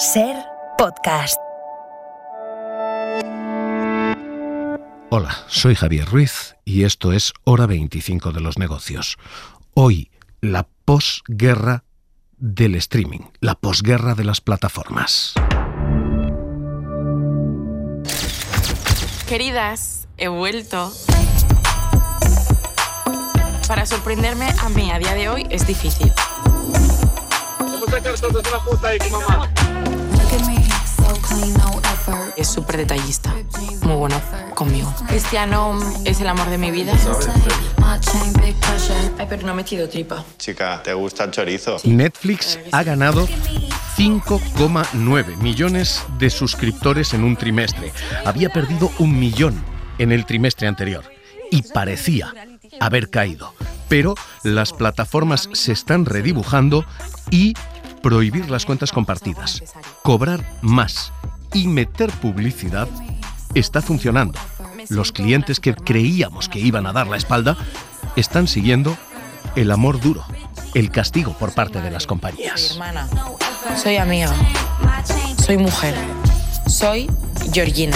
SER Podcast. Hola, soy Javier Ruiz y esto es Hora 25 de los negocios. Hoy, la posguerra del streaming, la posguerra de las plataformas. Queridas, he vuelto. Para sorprenderme a mí a día de hoy es difícil. Es súper detallista, muy bueno conmigo. Cristiano es el amor de mi vida. Ay, pero no he metido tripa. Chica, ¿te gusta el chorizo? Netflix ha ganado 5,9 millones de suscriptores en un trimestre. Había perdido 1 millón en el trimestre anterior y parecía haber caído. Pero las plataformas se están redibujando y prohibir las cuentas compartidas, cobrar más y meter publicidad está funcionando. Los clientes que creíamos que iban a dar la espalda están siguiendo el amor duro, el castigo por parte de las compañías. Soy hermana, soy amiga, soy mujer, soy Georgina.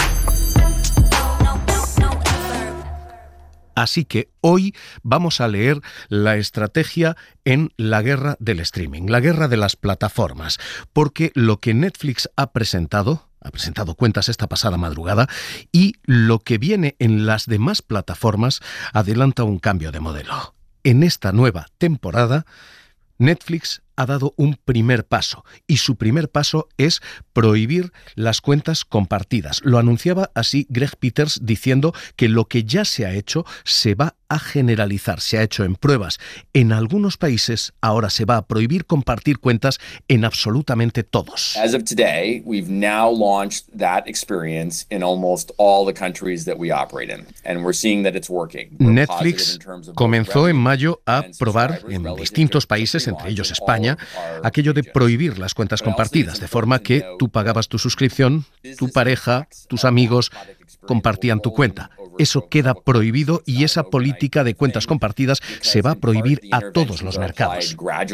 Así que hoy vamos a leer la estrategia en la guerra del streaming, la guerra de las plataformas, porque lo que Netflix ha presentado cuentas esta pasada madrugada y lo que viene en las demás plataformas adelanta un cambio de modelo. En esta nueva temporada, Netflix ha dado un primer paso y su primer paso es prohibir las cuentas compartidas. Lo anunciaba así Greg Peters diciendo que lo que ya se ha hecho se va a generalizar. Se ha hecho en pruebas en algunos países, ahora se va a prohibir compartir cuentas en absolutamente todos. As of today, we've now launched that experience in almost all the countries that we operate in, and we're seeing that it's working. Netflix comenzó en mayo a probar en distintos países, entre ellos España, aquello de prohibir las cuentas compartidas, de forma que tú pagabas tu suscripción, tu pareja, tus amigos compartían tu cuenta. Eso queda prohibido y esa política de cuentas compartidas se va a prohibir a todos los mercados.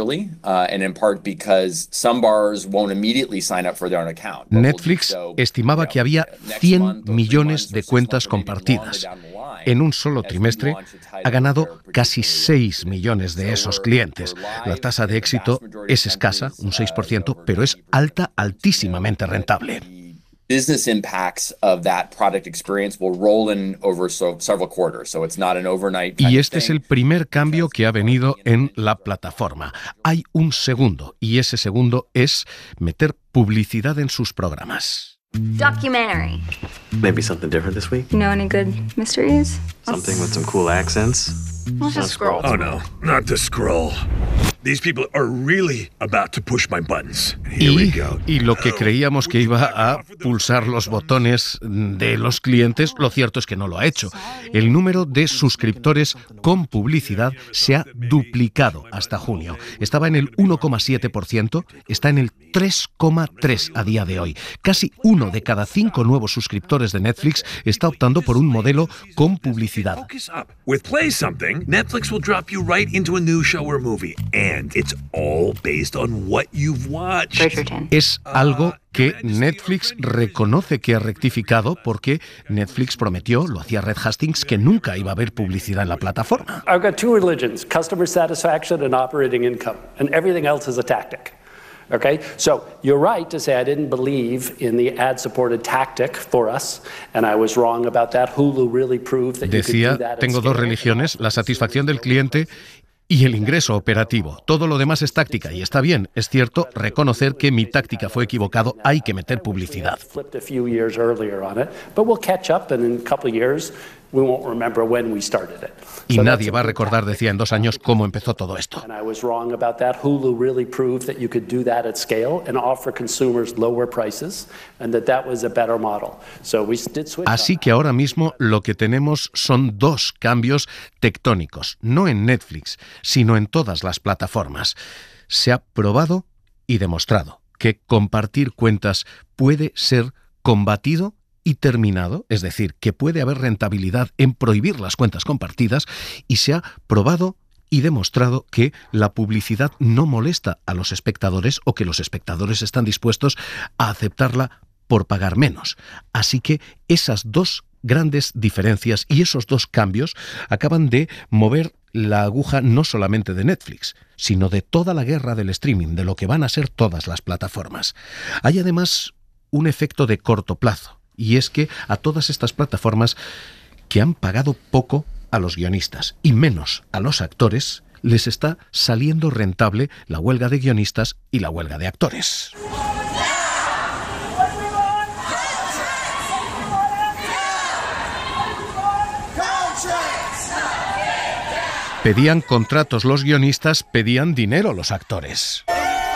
Netflix estimaba que había 100 millones de cuentas compartidas. En un solo trimestre ha ganado casi 6 millones de esos clientes. La tasa de éxito es escasa, un 6%, pero es altísimamente rentable. Business impacts of that product experience will roll in over several quarters, so it's not an overnight kind Y of este es thing. el primer cambio que ha venido en la plataforma. Hay un segundo, y ese segundo es meter publicidad en sus programas. Documentary. Maybe something different this week? You know any good mysteries? Something with some cool accents? Let's just scroll. Oh no, not the scroll. These people are really about to push my buttons. Here we go. Y lo que creíamos que iba a pulsar los botones de los clientes, lo cierto es que no lo ha hecho. El número de suscriptores con publicidad se ha duplicado hasta junio. Estaba en el 1,7%, está en el 3,3% a día de hoy. Casi 1 de cada 5 nuevos suscriptores de Netflix está optando por un modelo con publicidad. Focus up. With Play Something, Netflix will drop you right into a new show or movie. And it's all based on what you've watched. Bridgerton. Es algo que Netflix reconoce que ha rectificado porque Netflix prometió, lo hacía Reed Hastings, que nunca iba a haber publicidad en la plataforma. I've got two religions, customer satisfaction and operating income, and everything else is a tactic. Okay, so you're right to say I didn't believe in the ad-supported tactic for us, and I was wrong about that. Hulu really proved that you could Decía, do that at tengo dos scale. religiones, la satisfacción del cliente y el ingreso operativo. Todo lo demás es táctica y está bien. Es cierto reconocer que mi táctica fue equivocado. Hay que meter publicidad. Flipped a few years earlier on it, but we'll catch up, and in a couple of years we won't remember when we started it. Y So nadie that's va a a good recordar, tactic. decía, en 2 años cómo empezó todo esto. And I was wrong about that. Hulu really proved that you could do that at scale and offer consumers lower prices, and that was a better model. So we did switch. Así que ahora mismo lo que tenemos son 2 cambios tectónicos, no en Netflix, sino en todas las plataformas. Se ha probado y demostrado que compartir cuentas puede ser combatido y terminado, es decir, que puede haber rentabilidad en prohibir las cuentas compartidas, y se ha probado y demostrado que la publicidad no molesta a los espectadores o que los espectadores están dispuestos a aceptarla por pagar menos. Así que esas dos grandes diferencias y esos dos cambios acaban de mover la aguja no solamente de Netflix, sino de toda la guerra del streaming, de lo que van a ser todas las plataformas. Hay además un efecto de corto plazo, y es que a todas estas plataformas que han pagado poco a los guionistas y menos a los actores, les está saliendo rentable la huelga de guionistas y la huelga de actores. Pedían contratos los guionistas, pedían dinero los actores.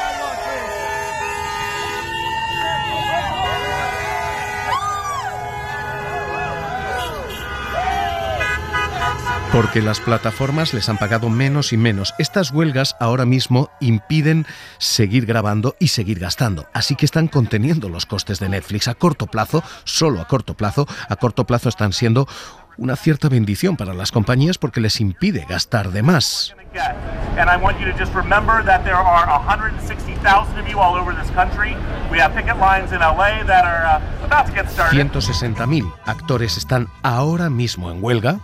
Porque las plataformas les han pagado menos y menos. Estas huelgas ahora mismo impiden seguir grabando y seguir gastando. Así que están conteniendo los costes de Netflix a corto plazo, solo a corto plazo. A corto plazo están siendo una cierta bendición para las compañías porque les impide gastar de más. 160.000 actores están ahora mismo en huelga.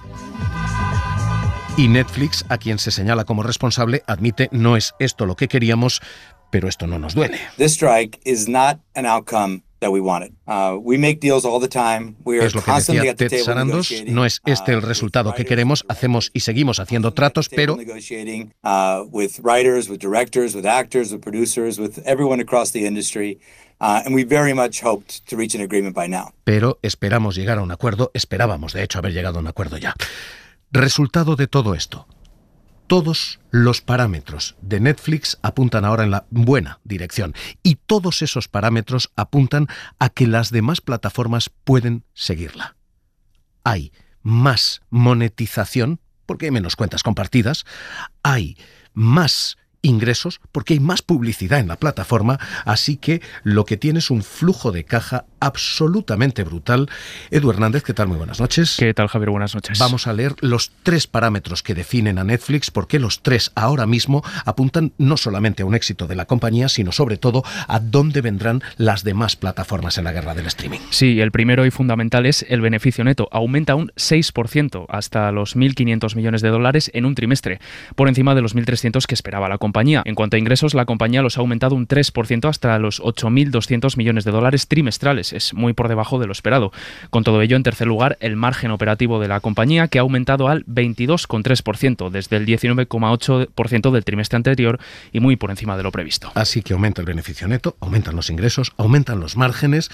Y Netflix, a quien se señala como responsable, admite no es esto lo que queríamos, pero esto no nos duele. This strike is not an outcome that we wanted. We make deals all the time. We are Es lo que constantly decía at the Ted table Sarandos, negotiating. no es este el resultado que queremos, hacemos y seguimos haciendo tratos, pero Negotiating with writers, with directors, with actors, with producers, with everyone across the industry. And we very much hoped to reach an agreement by now. Pero esperamos llegar a un acuerdo, esperábamos de hecho haber llegado a un acuerdo ya. Resultado de todo esto. Todos los parámetros de Netflix apuntan ahora en la buena dirección y todos esos parámetros apuntan a que las demás plataformas pueden seguirla. Hay más monetización porque hay menos cuentas compartidas, hay más ingresos porque hay más publicidad en la plataforma, así que lo que tiene es un flujo de caja absolutamente brutal. Edu Hernández, ¿qué tal? Muy buenas noches. ¿Qué tal, Javier? Buenas noches. Vamos a leer los 3 parámetros que definen a Netflix, porque los 3 ahora mismo apuntan no solamente a un éxito de la compañía, sino sobre todo a dónde vendrán las demás plataformas en la guerra del streaming. Sí, el primero y fundamental es el beneficio neto. Aumenta un 6% hasta los $1.500 millones en un trimestre, por encima de los 1.300 que esperaba la compañía. En cuanto a ingresos, la compañía los ha aumentado un 3% hasta los $8.200 millones trimestrales. Es muy por debajo de lo esperado. Con todo ello, en tercer lugar, el margen operativo de la compañía, que ha aumentado al 22,3% desde el 19,8% del trimestre anterior y muy por encima de lo previsto. Así que aumenta el beneficio neto, aumentan los ingresos, aumentan los márgenes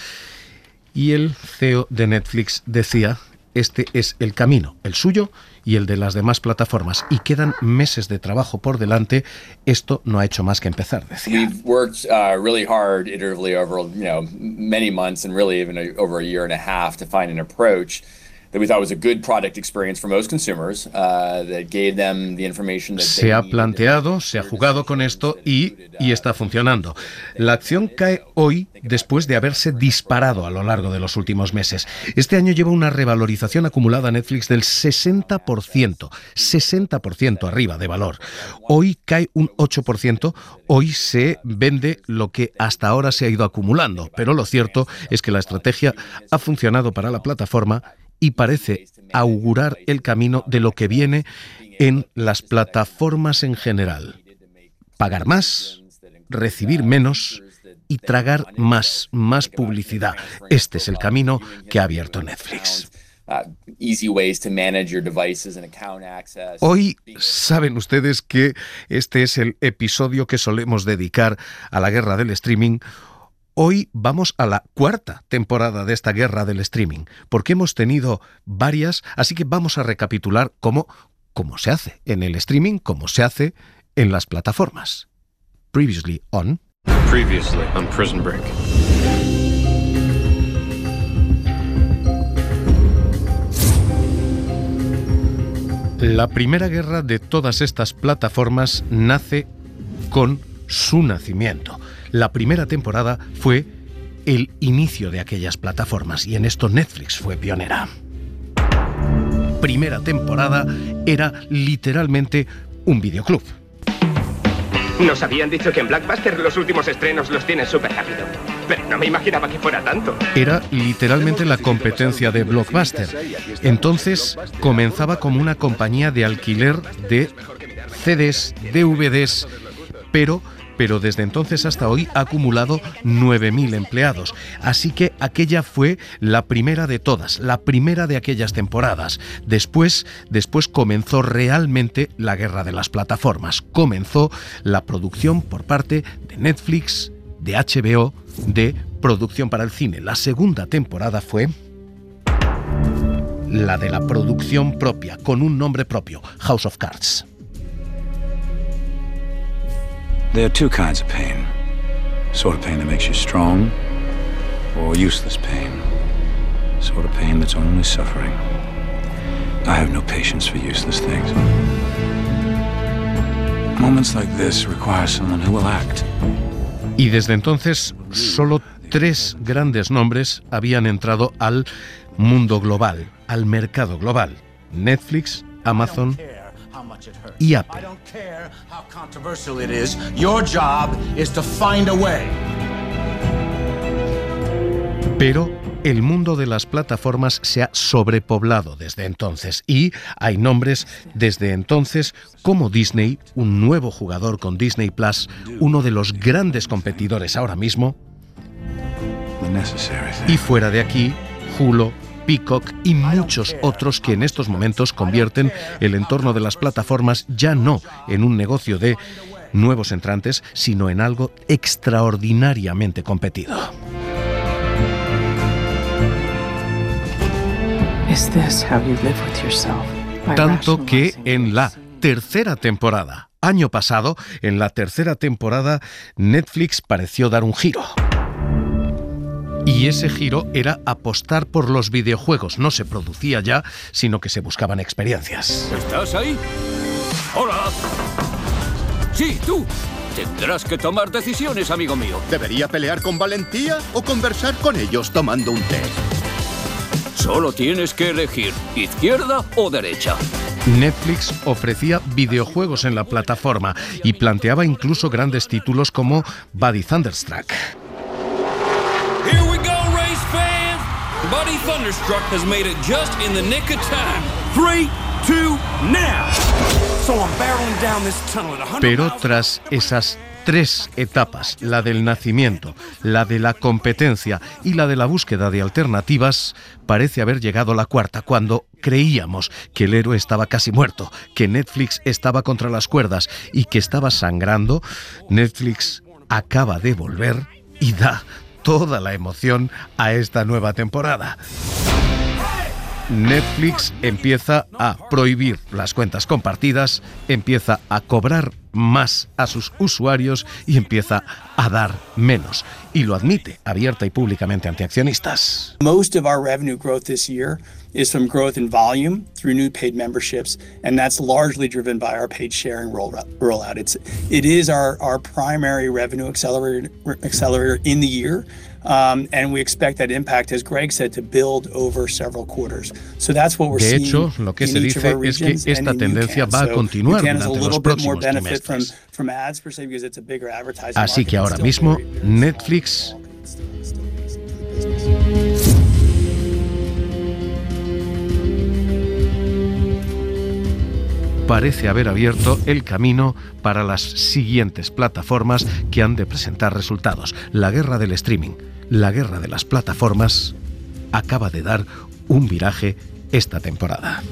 y el CEO de Netflix decía: este es el camino, el suyo y el de las demás plataformas, y quedan meses de trabajo por delante. Esto no ha hecho más que empezar, decía. We've worked really hard iteratively over many months and really even over a year and a half to find an approach that we thought was a good product experience for most consumers, that gave them the information that se ha planteado, se ha jugado con esto y está funcionando. La acción cae hoy después de haberse disparado a lo largo de los últimos meses. Este año lleva una revalorización acumulada Netflix del 60% arriba de valor. Hoy cae un 8%, hoy se vende lo que hasta ahora se ha ido acumulando, pero lo cierto es que la estrategia ha funcionado para la plataforma y parece augurar el camino de lo que viene en las plataformas en general. Pagar más, recibir menos y tragar más publicidad. Este es el camino que ha abierto Netflix. Hoy saben ustedes que este es el episodio que solemos dedicar a la guerra del streaming. Hoy vamos a la 4ª temporada de esta guerra del streaming, porque hemos tenido varias, así que vamos a recapitular cómo se hace en el streaming, cómo se hace en las plataformas. Previously on Prison Break. La primera guerra de todas estas plataformas nace con su nacimiento. La primera temporada fue el inicio de aquellas plataformas y en esto Netflix fue pionera. Primera temporada era literalmente un videoclub. Nos habían dicho que en Blockbuster los últimos estrenos los tienen súper rápido, pero no me imaginaba que fuera tanto. Era literalmente la competencia de Blockbuster. Entonces comenzaba como una compañía de alquiler de CDs, DVDs, pero desde entonces hasta hoy ha acumulado 9.000 empleados. Así que aquella fue la primera de todas, la primera de aquellas temporadas. Después comenzó realmente la guerra de las plataformas. Comenzó la producción por parte de Netflix, de HBO, de producción para el cine. La segunda temporada fue la de la producción propia, con un nombre propio, House of Cards. There are two kinds of pain. Sort of pain that makes you strong, or useless pain. Sort of pain that's only suffering. I have no patience for useless things. Moments like this require someone who will act. Y desde entonces, solo 3 grandes nombres habían entrado al mundo global, al mercado global: Netflix, Amazon y Apple. Pero el mundo de las plataformas se ha sobrepoblado desde entonces y hay nombres desde entonces como Disney, un nuevo jugador con Disney Plus, uno de los grandes competidores ahora mismo, y fuera de aquí, Hulu, Peacock y muchos otros que en estos momentos convierten el entorno de las plataformas ya no en un negocio de nuevos entrantes, sino en algo extraordinariamente competido. Tanto que en la tercera temporada, año pasado, en la tercera temporada, Netflix pareció dar un giro. Y ese giro era apostar por los videojuegos. No se producía ya, sino que se buscaban experiencias. ¿Estás ahí? ¡Hola! Sí, tú. Tendrás que tomar decisiones, amigo mío. ¿Debería pelear con valentía o conversar con ellos tomando un té? Solo tienes que elegir izquierda o derecha. Netflix ofrecía videojuegos en la plataforma y planteaba incluso grandes títulos como Buddy Thunderstruck. Here we go, race fans. Buddy Thunderstruck has made it just in the nick of time. 3, 2, now. So I'm barreling down this tunnel at 100 Pero tras esas 3 etapas, la del nacimiento, la de la competencia y la de la búsqueda de alternativas, parece haber llegado la cuarta, cuando creíamos que el héroe estaba casi muerto, que Netflix estaba contra las cuerdas y que estaba sangrando. Netflix acaba de volver y da toda la emoción a esta nueva temporada. Netflix empieza a prohibir las cuentas compartidas, empieza a cobrar más a sus usuarios y empieza a dar menos. Y lo admite abierta y públicamente ante accionistas. Most of our revenue growth this year is from growth in volume through new paid memberships, and that's largely driven by our paid sharing rollout. It is our primary revenue accelerator in the year. And we expect that impact, as Greg said, to build over several quarters. So that's what we're seeing. De hecho, lo que se dice es que esta tendencia va a continuar durante los próximos trimestres. Así que ahora mismo Netflix parece haber abierto el camino para las siguientes plataformas que han de presentar resultados. La guerra del streaming, la guerra de las plataformas, acaba de dar un viraje esta temporada.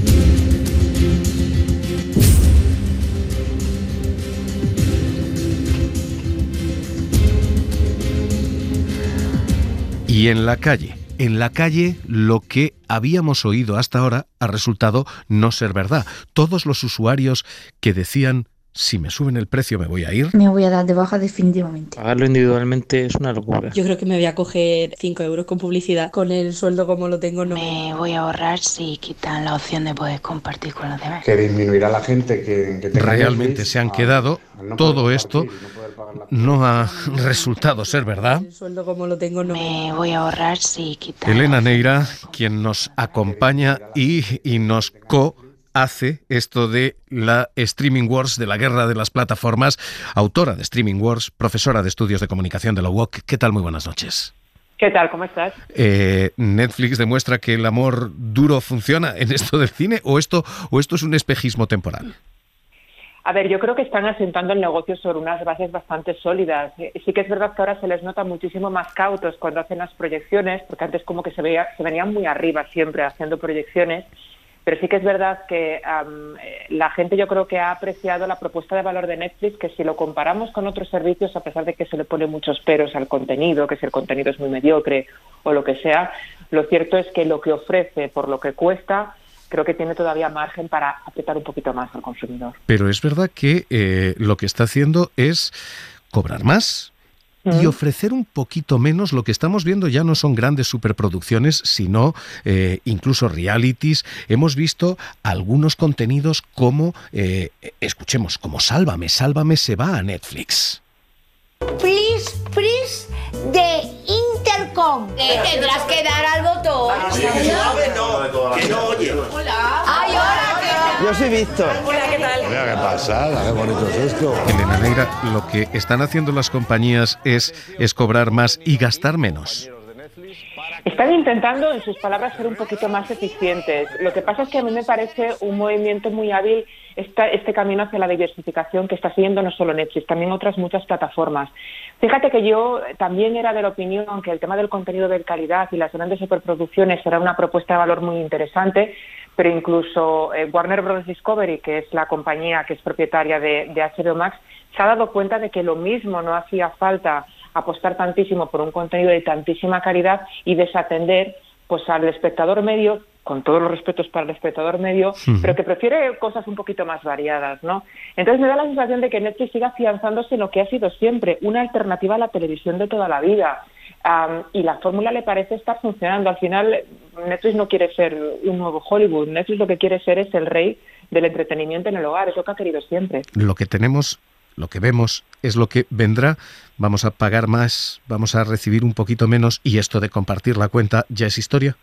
Y en la calle, lo que habíamos oído hasta ahora ha resultado no ser verdad. Todos los usuarios que decían, si me suben el precio me voy a ir. Me voy a dar de baja definitivamente. Pagarlo individualmente es una locura. Yo creo que me voy a coger 5 euros con publicidad. Con el sueldo como lo tengo, no. Me voy a ahorrar si quitan la opción de poder compartir con los demás. Que disminuirá la gente que tenga realmente Netflix, se han quedado. Todo esto no ha resultado ser verdad. El sueldo como lo tengo, no. Me voy a ahorrar si quitan. Elena Neira, quien nos acompaña y nos hace esto de la Streaming Wars, de la guerra de las plataformas, autora de Streaming Wars, profesora de estudios de comunicación de la UOC. ¿Qué tal? Muy buenas noches. ¿Qué tal? ¿Cómo estás? ¿Netflix demuestra que el amor duro funciona en esto del cine o esto es un espejismo temporal? A ver, yo creo que están asentando el negocio sobre unas bases bastante sólidas. Sí que es verdad que ahora se les nota muchísimo más cautos cuando hacen las proyecciones, porque antes como que se venían muy arriba siempre haciendo proyecciones, pero sí que es verdad que la gente yo creo que ha apreciado la propuesta de valor de Netflix, que si lo comparamos con otros servicios, a pesar de que se le pone muchos peros al contenido, que si el contenido es muy mediocre o lo que sea, lo cierto es que lo que ofrece por lo que cuesta, creo que tiene todavía margen para apretar un poquito más al consumidor. Pero es verdad que lo que está haciendo es cobrar más y ofrecer un poquito menos. Lo que estamos viendo ya no son grandes superproducciones, sino incluso realities. Hemos visto algunos contenidos como, escuchemos, como Sálvame se va a Netflix. Please, de Intercom. Tendrás que dar al botón. Que no oye. Hola. Ay, hola. Yo soy Víctor. Hola, ¿qué tal? Mira qué pasada, qué bonito es esto. Elena Neira, lo que están haciendo las compañías es cobrar más y gastar menos. Están intentando, en sus palabras, ser un poquito más eficientes. Lo que pasa es que a mí me parece un movimiento muy hábil este camino hacia la diversificación que está siguiendo no solo Netflix, también otras muchas plataformas. Fíjate que yo también era de la opinión que el tema del contenido de calidad y las grandes superproducciones era una propuesta de valor muy interesante, pero incluso Warner Bros. Discovery, que es la compañía que es propietaria de HBO Max, se ha dado cuenta de que lo mismo no hacía falta apostar tantísimo por un contenido de tantísima calidad y desatender pues al espectador medio, con todos los respetos para el espectador medio, pero que prefiere cosas un poquito más variadas, ¿no? Entonces me da la sensación de que Netflix sigue afianzándose en lo que ha sido siempre, una alternativa a la televisión de toda la vida. Y la fórmula le parece estar funcionando. Al final, Netflix no quiere ser un nuevo Hollywood. Netflix lo que quiere ser es el rey del entretenimiento en el hogar. Es lo que ha querido siempre. Lo que tenemos, lo que vemos, es lo que vendrá. Vamos a pagar más, vamos a recibir un poquito menos, y esto de compartir la cuenta ya es historia.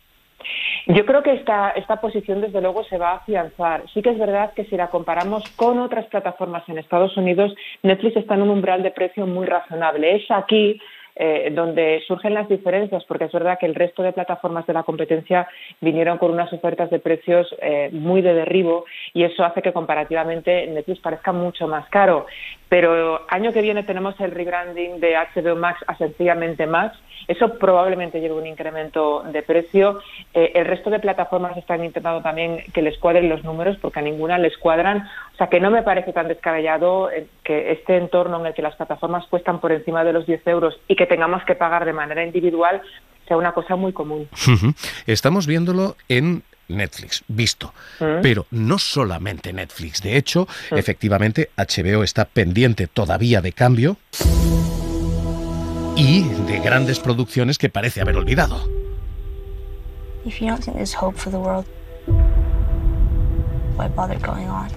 Yo creo que esta posición desde luego se va a afianzar. Sí que es verdad que si la comparamos con otras plataformas en Estados Unidos, Netflix está en un umbral de precio muy razonable. Es aquí donde surgen las diferencias, porque es verdad que el resto de plataformas de la competencia vinieron con unas ofertas de precios muy de derribo, y eso hace que comparativamente Netflix parezca mucho más caro. Pero año que viene tenemos el rebranding de HBO Max a sencillamente Max. Eso probablemente lleve un incremento de precio. El resto de plataformas están intentando también que les cuadren los números, porque a ninguna les cuadran. O sea que no me parece tan descabellado que este entorno en el que las plataformas cuestan por encima de los 10 euros y que tengamos que pagar de manera individual sea una cosa muy común. Estamos viéndolo en Netflix, visto, pero no solamente Netflix. De hecho, efectivamente, HBO está pendiente todavía de cambio y de grandes producciones que parece haber olvidado. If you don't think there's hope for the world, why bother going on?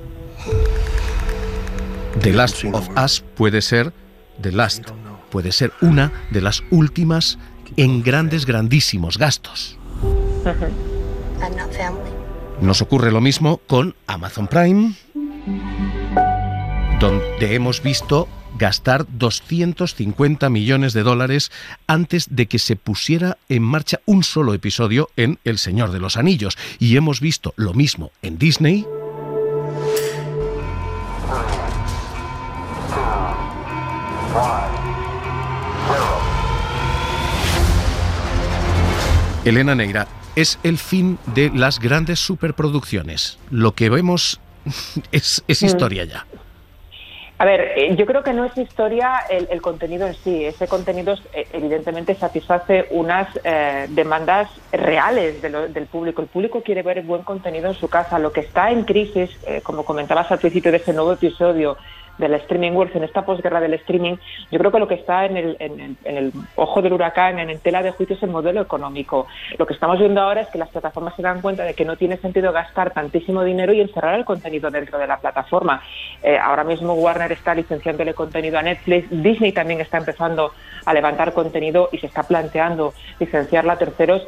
The Last of Us puede ser puede ser una de las últimas en grandísimos gastos. Nos ocurre lo mismo con Amazon Prime, donde hemos visto gastar $250 millones antes de que se pusiera en marcha un solo episodio en El Señor de los Anillos. Y hemos visto lo mismo en Disney. Elena Neira, es el fin de las grandes superproducciones. Lo que vemos es historia ya. A ver, yo creo que no es historia el contenido en sí. Ese contenido evidentemente satisface unas demandas reales del público. El público quiere ver buen contenido en su casa. Lo que está en crisis, como comentabas al principio de ese nuevo episodio de la Streaming Wars, en esta posguerra del streaming, yo creo que lo que está en el ojo del huracán, en tela de juicio, es el modelo económico. Lo que estamos viendo ahora es que las plataformas se dan cuenta de que no tiene sentido gastar tantísimo dinero y encerrar el contenido dentro de la plataforma. Ahora mismo Warner está licenciándole contenido a Netflix, Disney también está empezando a levantar contenido y se está planteando licenciarla a terceros.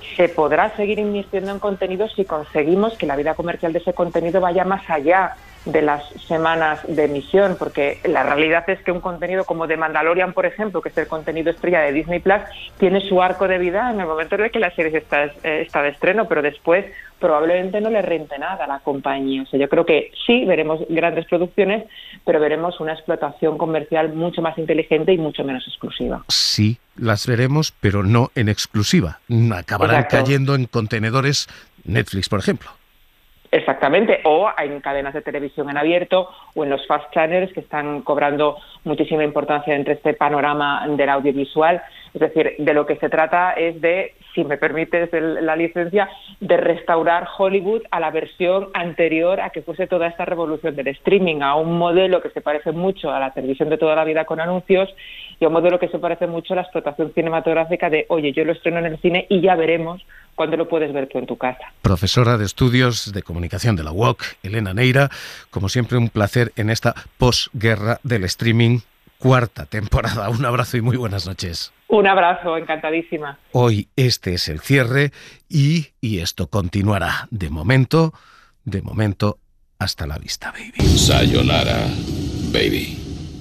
se podrá seguir invirtiendo en contenido si conseguimos que la vida comercial de ese contenido vaya más allá de las semanas de emisión, porque la realidad es que un contenido como The Mandalorian, por ejemplo, que es el contenido estrella de Disney Plus, tiene su arco de vida en el momento en el que la serie está de estreno, pero después probablemente no le rente nada a la compañía. O sea, yo creo que sí veremos grandes producciones, pero veremos una explotación comercial mucho más inteligente y mucho menos exclusiva. Sí, las veremos, pero no en exclusiva. Acabarán Exacto. cayendo en contenedores Netflix, por ejemplo. Exactamente, o en cadenas de televisión en abierto o en los fast channels que están cobrando muchísima importancia entre este panorama del audiovisual. Es decir, de lo que se trata es de, si me permites la licencia, de restaurar Hollywood a la versión anterior a que fuese toda esta revolución del streaming, a un modelo que se parece mucho a la televisión de toda la vida con anuncios y a un modelo que se parece mucho a la explotación cinematográfica de, oye, yo lo estreno en el cine y ya veremos cuándo lo puedes ver tú en tu casa. Profesora de Estudios de Comunicación de la UOC, Elena Neira, como siempre un placer en esta posguerra del streaming, 4ª temporada. Un abrazo y muy buenas noches. Un abrazo, encantadísima. Hoy este es el cierre y esto continuará. De momento, hasta la vista, baby. Sayonara, baby.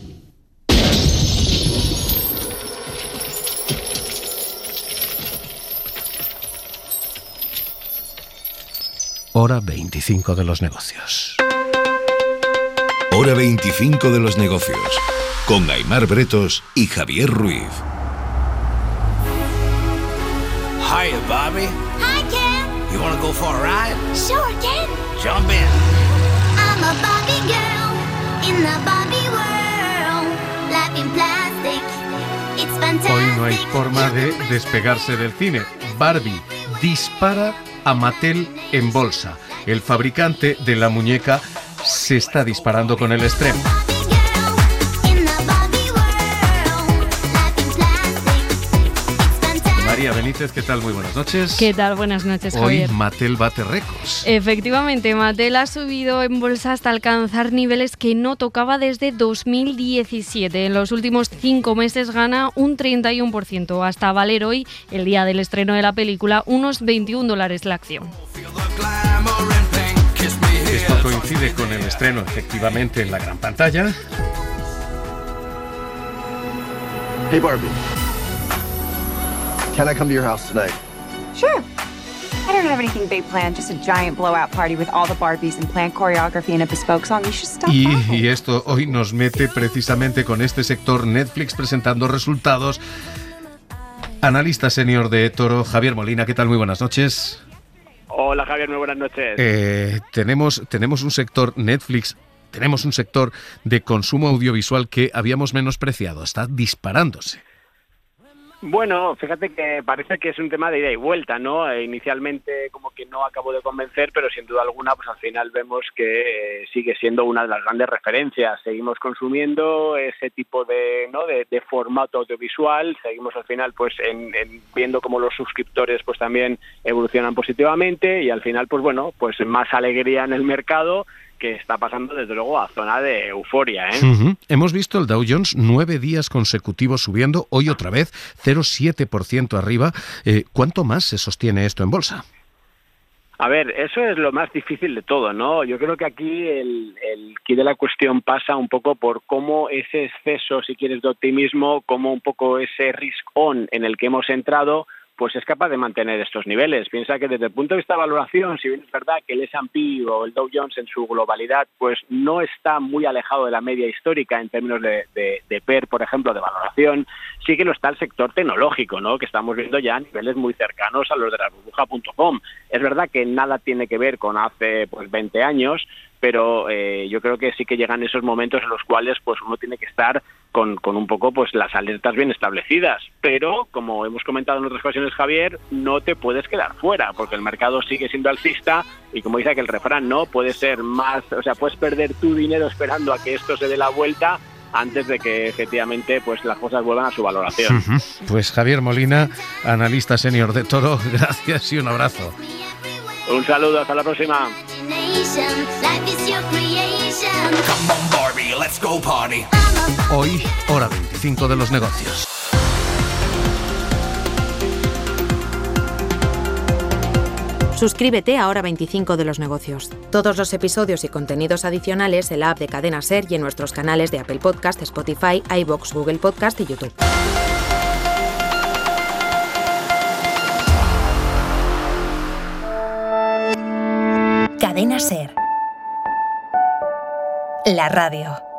Hora 25 de los negocios. Hora 25 de los negocios. Con Aimar Bretos y Javier Ruiz. Hiya, Bobby. Hi, Ken. You want to go for a ride? Sure, Ken. Jump in. I'm a Barbie girl in the Barbie world. Life in plastic. It's fantastic. Hoy no hay forma de despegarse del cine. Barbie dispara a Mattel en bolsa. El fabricante de la muñeca se está disparando con el estreno. María Benítez, ¿qué tal? Muy buenas noches. ¿Qué tal? Buenas noches, Javier. Hoy Mattel bate récords. Efectivamente, Mattel ha subido en bolsa hasta alcanzar niveles que no tocaba desde 2017. En los últimos 5 meses gana un 31%, hasta valer hoy, el día del estreno de la película, unos $21 la acción. Esto coincide con el estreno, efectivamente, en la gran pantalla. Hey, Barbie. Can I come to your house tonight? Sure. I don't have anything big planned, just a giant blowout party with all the Barbies and planned choreography and a bespoke song. You should stop by. Y esto hoy nos mete precisamente con este sector, Netflix presentando resultados. Analista senior de eToro, Javier Molina, ¿qué tal? Muy buenas noches. Hola, Javier, muy buenas noches. Tenemos un sector Netflix, tenemos un sector de consumo audiovisual que habíamos menospreciado, está disparándose. Bueno, fíjate que parece que es un tema de ida y vuelta, ¿no? Inicialmente como que no acabo de convencer, pero sin duda alguna, pues al final vemos que sigue siendo una de las grandes referencias. Seguimos consumiendo ese tipo de formato audiovisual, seguimos al final pues viendo cómo los suscriptores pues también evolucionan positivamente y al final pues bueno, pues más alegría en el mercado, que está pasando desde luego a zona de euforia, ¿eh? Uh-huh. Hemos visto el Dow Jones 9 días consecutivos subiendo, hoy otra vez 0,7% arriba. ¿Cuánto más se sostiene esto en bolsa? A ver, eso es lo más difícil de todo, ¿no? Yo creo que aquí el quid de la cuestión pasa un poco por cómo ese exceso, si quieres, de optimismo, cómo un poco ese risk-on en el que hemos entrado, pues es capaz de mantener estos niveles. Piensa que desde el punto de vista de valoración, si bien es verdad que el S&P o el Dow Jones en su globalidad pues no está muy alejado de la media histórica en términos de PER, por ejemplo, de valoración, sí que lo está el sector tecnológico, ¿no? Que estamos viendo ya a niveles muy cercanos a los de la burbuja.com. Es verdad que nada tiene que ver con hace pues 20 años, pero yo creo que sí que llegan esos momentos en los cuales pues uno tiene que estar con un poco pues las alertas bien establecidas, pero como hemos comentado en otras ocasiones, Javier, no te puedes quedar fuera porque el mercado sigue siendo alcista y como dice aquel refrán, no puede ser más, o sea, puedes perder tu dinero esperando a que esto se dé la vuelta antes de que efectivamente pues las cosas vuelvan a su valoración. Uh-huh. Pues Javier Molina, analista senior de eToro, gracias y un abrazo. Un saludo, hasta la próxima. Hoy, hora 25 de los negocios. Suscríbete a Hora 25 de los negocios. Todos los episodios y contenidos adicionales en la app de Cadena SER y en nuestros canales de Apple Podcast, Spotify, iVoox, Google Podcast y YouTube. Cadena SER. La radio.